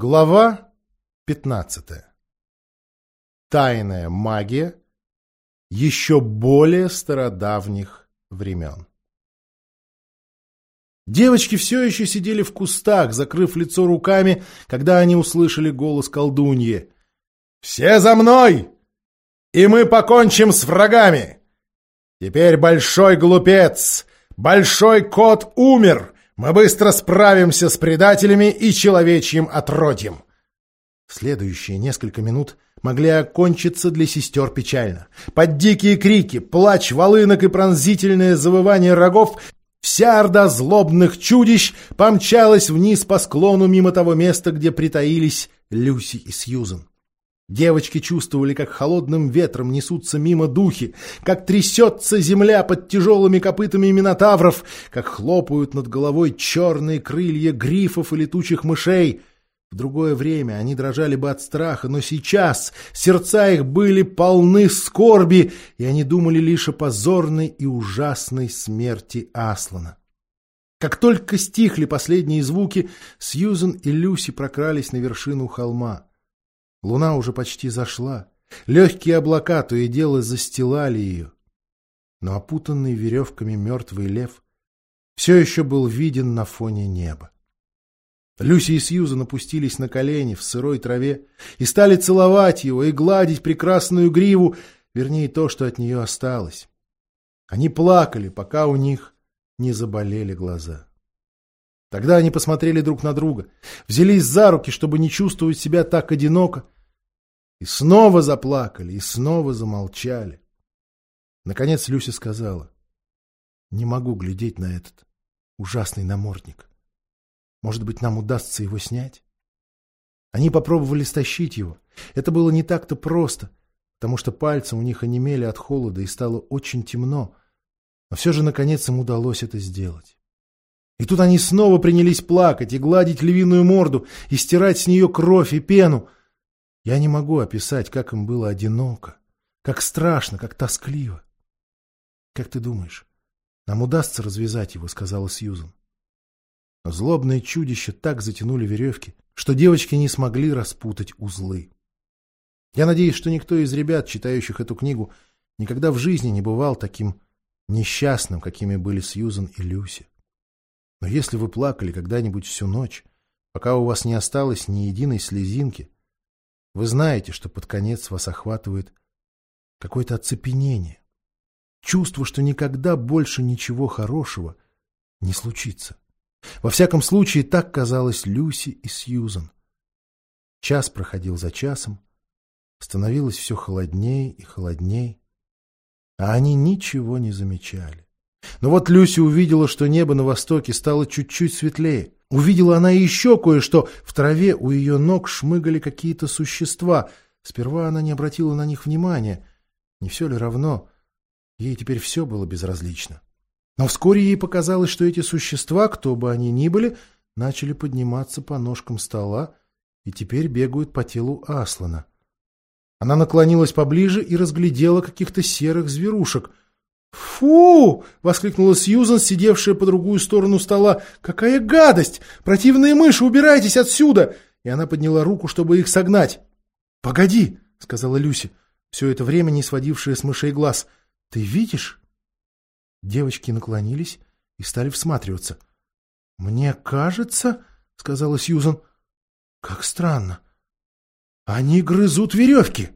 Глава 15. Тайная магия еще более стародавних времен. Девочки все еще сидели в кустах, закрыв лицо руками, когда они услышали голос колдуньи. «Все за мной! И мы покончим с врагами! Теперь большой глупец, большой кот умер! Мы быстро справимся с предателями и человечьим отродьем!» Следующие несколько минут могли окончиться для сестер печально. Под дикие крики, плач волынок и пронзительное завывание рогов вся орда злобных чудищ помчалась вниз по склону мимо того места, где притаились Люси и Сьюзен. Девочки чувствовали, как холодным ветром несутся мимо духи, как трясется земля под тяжелыми копытами минотавров, как хлопают над головой черные крылья грифов и летучих мышей. В другое время они дрожали бы от страха, но сейчас сердца их были полны скорби, и они думали лишь о позорной и ужасной смерти Аслана. Как только стихли последние звуки, Сьюзен и Люси прокрались на вершину холма. Луна уже почти зашла. Легкие облака то и дело застилали ее. Но опутанный веревками мертвый лев все еще был виден на фоне неба. Люси и Сьюзен опустились на колени в сырой траве и стали целовать его и гладить прекрасную гриву, вернее, то, что от нее осталось. Они плакали, пока у них не заболели глаза. Тогда они посмотрели друг на друга, взялись за руки, чтобы не чувствовать себя так одиноко, и снова заплакали, и снова замолчали. Наконец Люси сказала: «Не могу глядеть на этот ужасный намордник. Может быть, нам удастся его снять?» Они попробовали стащить его. Это было не так-то просто, потому что пальцы у них онемели от холода и стало очень темно, но все же, наконец, им удалось это сделать. И тут они снова принялись плакать и гладить львиную морду, и стирать с нее кровь и пену. Я не могу описать, как им было одиноко, как страшно, как тоскливо. «Как ты думаешь, нам удастся развязать его?» — сказала Сьюзен. Но злобные чудища так затянули веревки, что девочки не смогли распутать узлы. Я надеюсь, что никто из ребят, читающих эту книгу, никогда в жизни не бывал таким несчастным, какими были Сьюзен и Люси. Но если вы плакали когда-нибудь всю ночь, пока у вас не осталось ни единой слезинки, вы знаете, что под конец вас охватывает какое-то оцепенение, чувство, что никогда больше ничего хорошего не случится. Во всяком случае, так казалось Люси и Сьюзен. Час проходил за часом, становилось все холодней и холодней, а они ничего не замечали. Но вот Люси увидела, что небо на востоке стало чуть-чуть светлее. Увидела она еще кое-что. В траве у ее ног шмыгали какие-то существа. Сперва она не обратила на них внимания. Не все ли равно? Ей теперь все было безразлично. Но вскоре ей показалось, что эти существа, кто бы они ни были, начали подниматься по ножкам стола и теперь бегают по телу Аслана. Она наклонилась поближе и разглядела каких-то серых зверушек. «Фу!» — воскликнула Сьюзен, сидевшая по другую сторону стола. «Какая гадость! Противные мыши, убирайтесь отсюда!» И она подняла руку, чтобы их согнать. «Погоди!» — сказала Люси, все это время не сводившая с мышей глаз. «Ты видишь?» Девочки наклонились и стали всматриваться. «Мне кажется, — сказала Сьюзен, — как странно. Они грызут веревки!»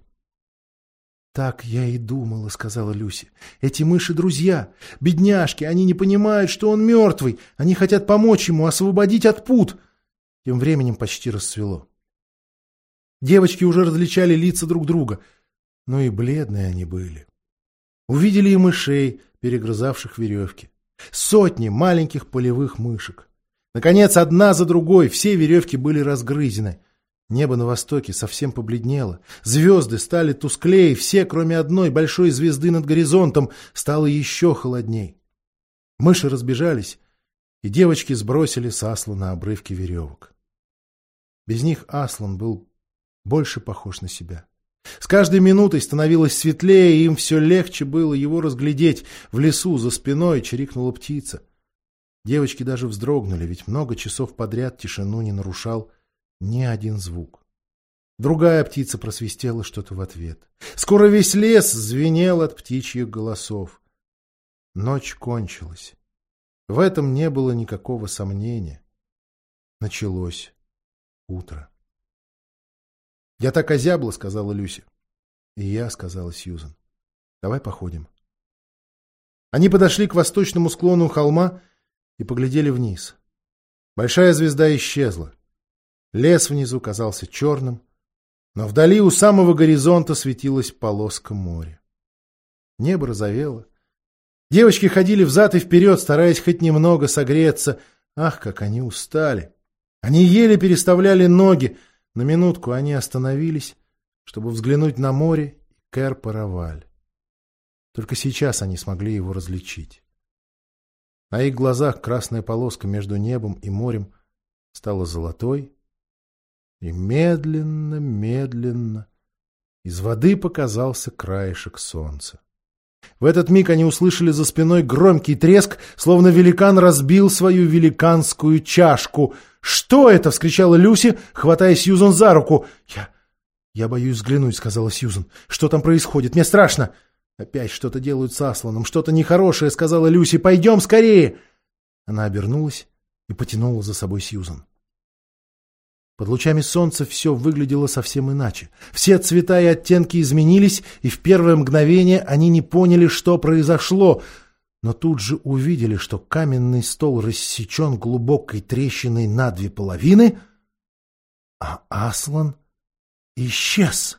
«Так я и думала, — сказала Люси. Эти мыши — друзья. Бедняжки, они не понимают, что он мертвый. Они хотят помочь ему освободить от пут». Тем временем почти рассвело. Девочки уже различали лица друг друга, но и бледные они были. Увидели и мышей, перегрызавших веревки. Сотни маленьких полевых мышек. Наконец, одна за другой все веревки были разгрызены. Небо на востоке совсем побледнело. Звезды стали тусклее, все, кроме одной большой звезды над горизонтом, стало еще холодней. Мыши разбежались, и девочки сбросили с Аслана обрывки веревок. Без них Аслан был больше похож на себя. С каждой минутой становилось светлее, и им все легче было его разглядеть. В лесу за спиной чирикнула птица. Девочки даже вздрогнули, ведь много часов подряд тишину не нарушал Ни один звук. Другая птица просвистела что-то в ответ. Скоро весь лес звенел от птичьих голосов. Ночь кончилась. В этом не было никакого сомнения. Началось утро. «Я так озябла», — сказала Люси. «И я», — сказала Сьюзен. «Давай походим». Они подошли к восточному склону холма и поглядели вниз. Большая звезда исчезла. Лес внизу казался черным, но вдали у самого горизонта светилась полоска моря. Небо розовело. Девочки ходили взад и вперед, стараясь хоть немного согреться. Ах, как они устали! Они еле переставляли ноги. На минутку они остановились, чтобы взглянуть на море и Кэр-Параваль. Только сейчас они смогли его различить. На их глазах красная полоска между небом и морем стала золотой, и медленно, медленно из воды показался краешек солнца. В этот миг они услышали за спиной громкий треск, словно великан разбил свою великанскую чашку. «Что это?» — вскричала Люси, хватая Сьюзен за руку. «Я боюсь взглянуть», — сказала Сьюзен. «Что там происходит? Мне страшно». «Опять что-то делают с Асланом, что-то нехорошее», — сказала Люси. «Пойдем скорее!» Она обернулась и потянула за собой Сьюзен. Под лучами солнца все выглядело совсем иначе. Все цвета и оттенки изменились, и в первое мгновение они не поняли, что произошло, но тут же увидели, что каменный стол рассечен глубокой трещиной на две половины, а Аслан исчез.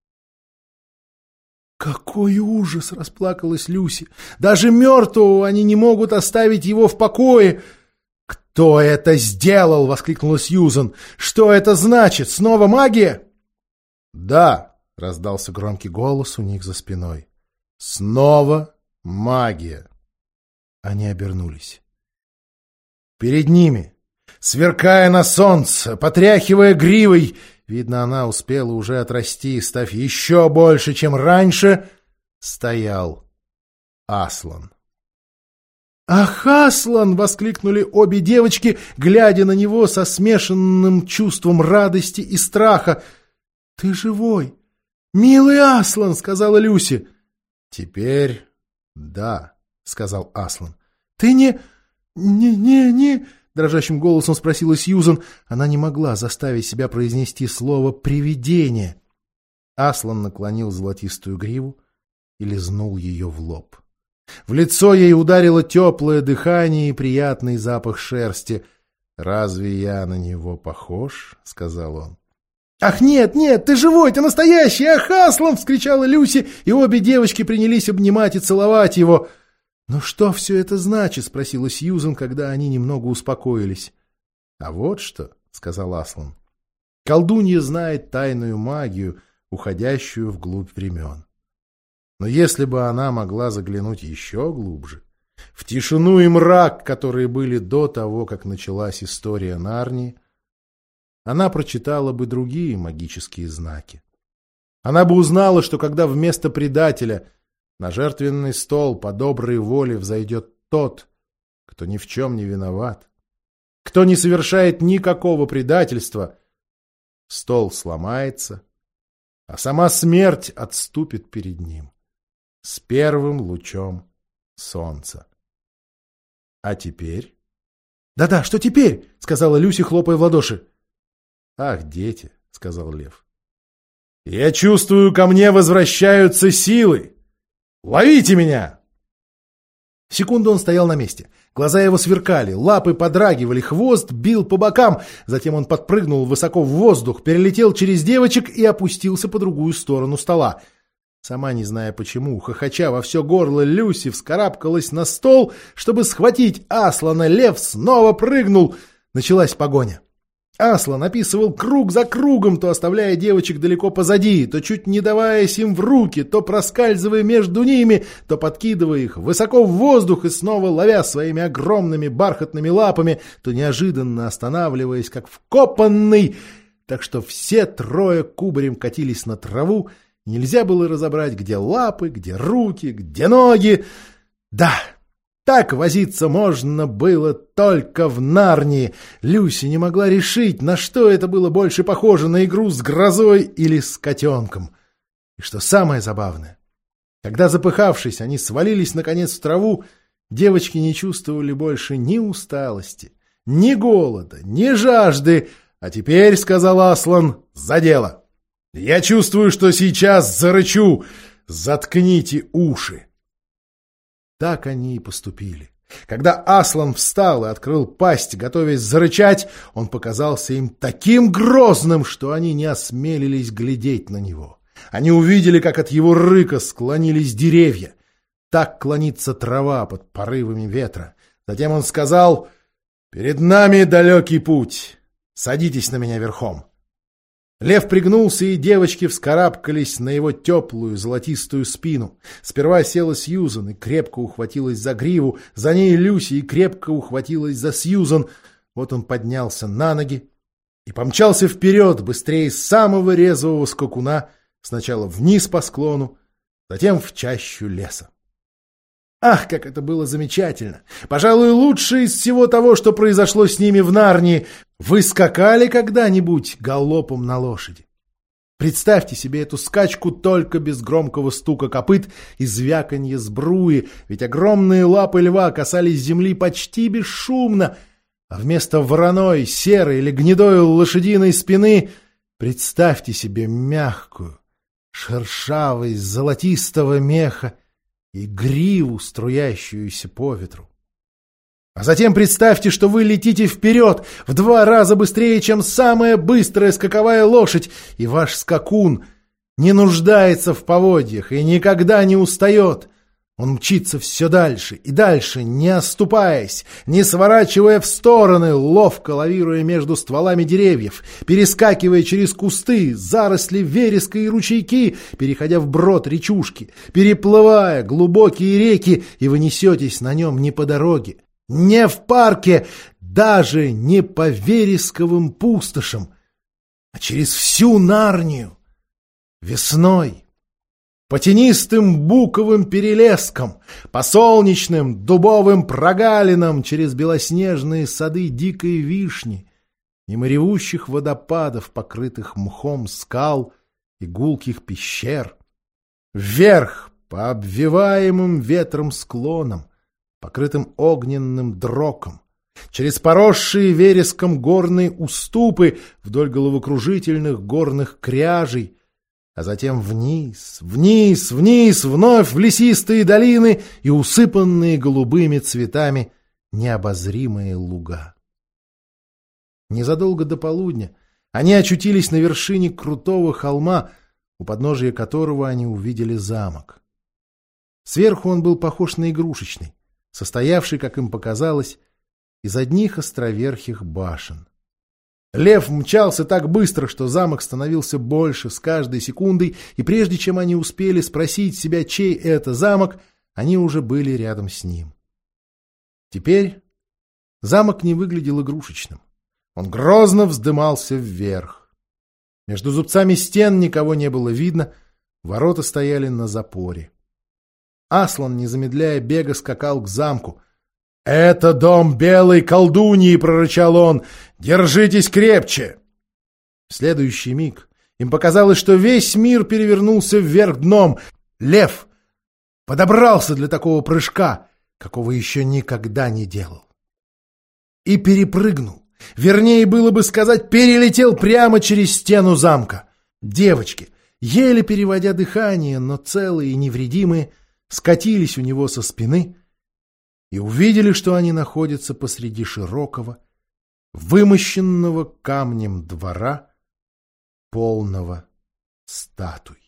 «Какой ужас!» — расплакалась Люси. «Даже мертвого они не могут оставить его в покое!» «Кто это сделал?» — воскликнула Сьюзен. «Что это значит? Снова магия?» «Да!» — раздался громкий голос у них за спиной. «Снова магия!» Они обернулись. Перед ними, сверкая на солнце, потряхивая гривой, видно, она успела уже отрасти, став еще больше, чем раньше, стоял Аслан. «Ах, Аслан!» — воскликнули обе девочки, глядя на него со смешанным чувством радости и страха. «Ты живой! Милый Аслан!» — сказала Люси. «Теперь да», — сказал Аслан. «Ты не...» — дрожащим голосом спросила Сьюзен. Она не могла заставить себя произнести слово «привидение». Аслан наклонил золотистую гриву и лизнул ее в лоб. В лицо ей ударило теплое дыхание и приятный запах шерсти. «Разве я на него похож?» — сказал он. «Ах, нет, нет, ты живой, ты настоящий! Ах, Аслан!» — вскричала Люси, и обе девочки принялись обнимать и целовать его. «Ну что все это значит?» — спросила Сьюзен, когда они немного успокоились. «А вот что», — сказал Аслан. «Колдунья знает тайную магию, уходящую вглубь времен. Но если бы она могла заглянуть еще глубже, в тишину и мрак, которые были до того, как началась история Нарнии, она прочитала бы другие магические знаки. Она бы узнала, что когда вместо предателя на жертвенный стол по доброй воле взойдет тот, кто ни в чем не виноват, кто не совершает никакого предательства, стол сломается, а сама смерть отступит перед ним с первым лучом солнца. А теперь? «Да-да, что теперь?» — сказала Люси, хлопая в ладоши. «Ах, дети!» — сказал Лев. «Я чувствую, ко мне возвращаются силы! Ловите меня!» Секунду он стоял на месте. Глаза его сверкали, лапы подрагивали, хвост бил по бокам. Затем он подпрыгнул высоко в воздух, перелетел через девочек и опустился по другую сторону стола. Сама не зная почему, хохоча во все горло, Люси вскарабкалась на стол, чтобы схватить Аслана. Лев снова прыгнул. Началась погоня. Аслан описывал круг за кругом, то оставляя девочек далеко позади, то чуть не даваясь им в руки, то проскальзывая между ними, то подкидывая их высоко в воздух и снова ловя своими огромными бархатными лапами, то неожиданно останавливаясь, как вкопанный, так что все трое кубарем катились на траву. Нельзя было разобрать, где лапы, где руки, где ноги. Да, Так возиться можно было только в Нарнии. Люси не могла решить, на что это было больше похоже, на игру с грозой или с котенком. И что самое забавное, когда, запыхавшись, они свалились наконец в траву, девочки не чувствовали больше ни усталости, ни голода, ни жажды. А теперь, — сказал Аслан, — за дело. Я чувствую, что сейчас зарычу. Заткните уши. Так они и поступили. Когда Аслан встал и открыл пасть, готовясь зарычать, он показался им таким грозным, что они не осмелились глядеть на него. Они увидели, как от его рыка склонились деревья. Так клонится трава под порывами ветра. Затем он сказал: «Перед нами далекий путь. Садитесь на меня верхом». Лев пригнулся, и девочки вскарабкались на его теплую золотистую спину. Сперва села Сьюзан и крепко ухватилась за гриву, за ней Люси и крепко ухватилась за Сьюзан. Вот он поднялся на ноги и помчался вперед, быстрее самого резвого скакуна, сначала вниз по склону, затем в чащу леса. Ах, как это было замечательно! Пожалуй, лучшее из всего того, что произошло с ними в Нарнии. Вы скакали когда-нибудь галопом на лошади? Представьте себе эту скачку только без громкого стука копыт и звяканья сбруи, ведь огромные лапы льва касались земли почти бесшумно, а вместо вороной, серой или гнедой лошадиной спины представьте себе мягкую, шершавой, золотистого меха и гриву, струящуюся по ветру. А затем представьте, что вы летите вперед в 2 раза быстрее, чем самая быстрая скаковая лошадь, и ваш скакун не нуждается в поводьях и никогда не устает. Он мчится все дальше и дальше, не оступаясь, не сворачивая в стороны, ловко лавируя между стволами деревьев, перескакивая через кусты, заросли вереска и ручейки, переходя вброд речушки, переплывая глубокие реки, и вы несетесь на нем не по дороге, не в парке, даже не по вересковым пустошам, а через всю Нарнию, весной, по тенистым буковым перелескам, по солнечным дубовым прогалинам, через белоснежные сады дикой вишни, мимо ревущих водопадов, покрытых мхом скал и гулких пещер, вверх по обвиваемым ветром склонам, покрытым огненным дроком, через поросшие вереском горные уступы вдоль головокружительных горных кряжей, а затем вниз, вниз, вниз, вновь в лесистые долины и усыпанные голубыми цветами необозримые луга. Незадолго до полудня они очутились на вершине крутого холма, у подножия которого они увидели замок. Сверху он был похож на игрушечный, состоявший, как им показалось, из одних островерхих башен. Лев мчался так быстро, что замок становился больше с каждой секундой, и прежде чем они успели спросить себя, чей это замок, они уже были рядом с ним. Теперь замок не выглядел игрушечным. Он грозно вздымался вверх. Между зубцами стен никого не было видно, ворота стояли на запоре. Аслан, не замедляя бега, скакал к замку. «Это дом белой колдуньи!» — прорычал он. «Держитесь крепче!» В следующий миг им показалось, что весь мир перевернулся вверх дном. Лев подобрался для такого прыжка, какого еще никогда не делал. И перепрыгнул. Вернее, было бы сказать, перелетел прямо через стену замка. Девочки, еле переводя дыхание, но целые и невредимые, скатились у него со спины и увидели, что они находятся посреди широкого, вымощенного камнем двора, полного статуй.